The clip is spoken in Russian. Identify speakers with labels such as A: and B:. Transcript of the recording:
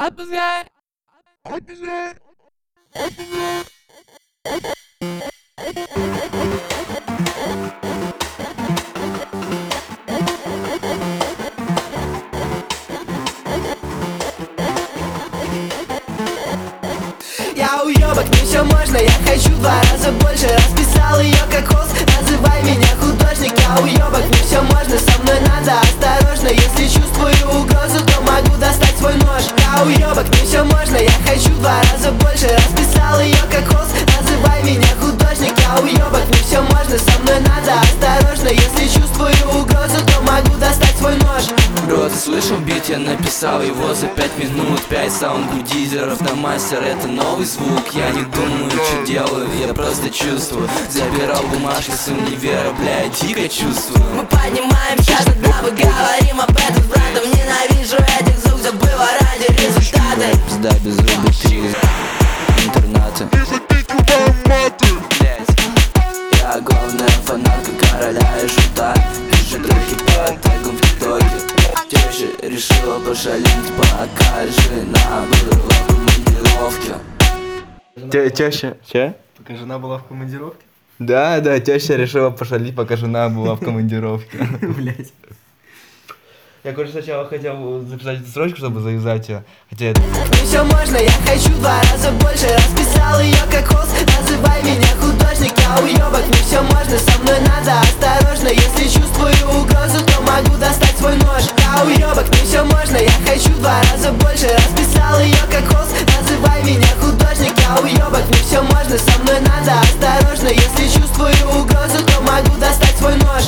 A: Я уёбок, мне все можно, я хочу 2 раза больше. Расписал ее как холст, называй меня художник. Я уёбок, мне все можно, со мной надо осторожно. Если чувствую угрозу, то могу достать свой нож. Я уёбок, мне все можно, я хочу 2 раза больше. Расписал ее как холст, называй меня художник. Я уёбок, мне все можно, со мной надо осторожно. Если чувствую угрозу, то могу достать свой нож.
B: Бро, ты слышал бит? Я написал его за 5 минут. 5 саунд-гудизеров на мастер, это новый звук. Я не думаю, что делаю, я просто чувствую. Забирал бумажки с универа, бля, дико чувствую.
C: Мы поднимаем сейчас, когда мы говорим об этом с братом. Ненавижу этих звук, забыла ради результаты.
B: Пизда без рыбы 3 интернаты. Я главная фанатка короля и шута. Пишет трехи по тегам в ТикТоке. Теща решила пошалить, пока жена была в командировке.
D: Теща, че?
E: Пока жена была в командировке?
D: Да, теща решила пошалить, пока жена была в командировке.
E: Блять.
D: Я, короче, сначала хотел записать эту строчку, чтобы завязать ее. Хотя это...
A: Мне все можно, я хочу 2 раза больше. Расписал ее как холст, называй меня художник. Я уёбок, мне все можно, со мной надо осторожно. Если чувствую угрозу, то могу достать свой нож. Я уёбок, мне все можно, я хочу 2 раза больше. Расписал ее как холст, называй меня художник. Я уёбок, мне все можно, со мной надо осторожно. Если чувствую угрозу, то могу достать свой нож.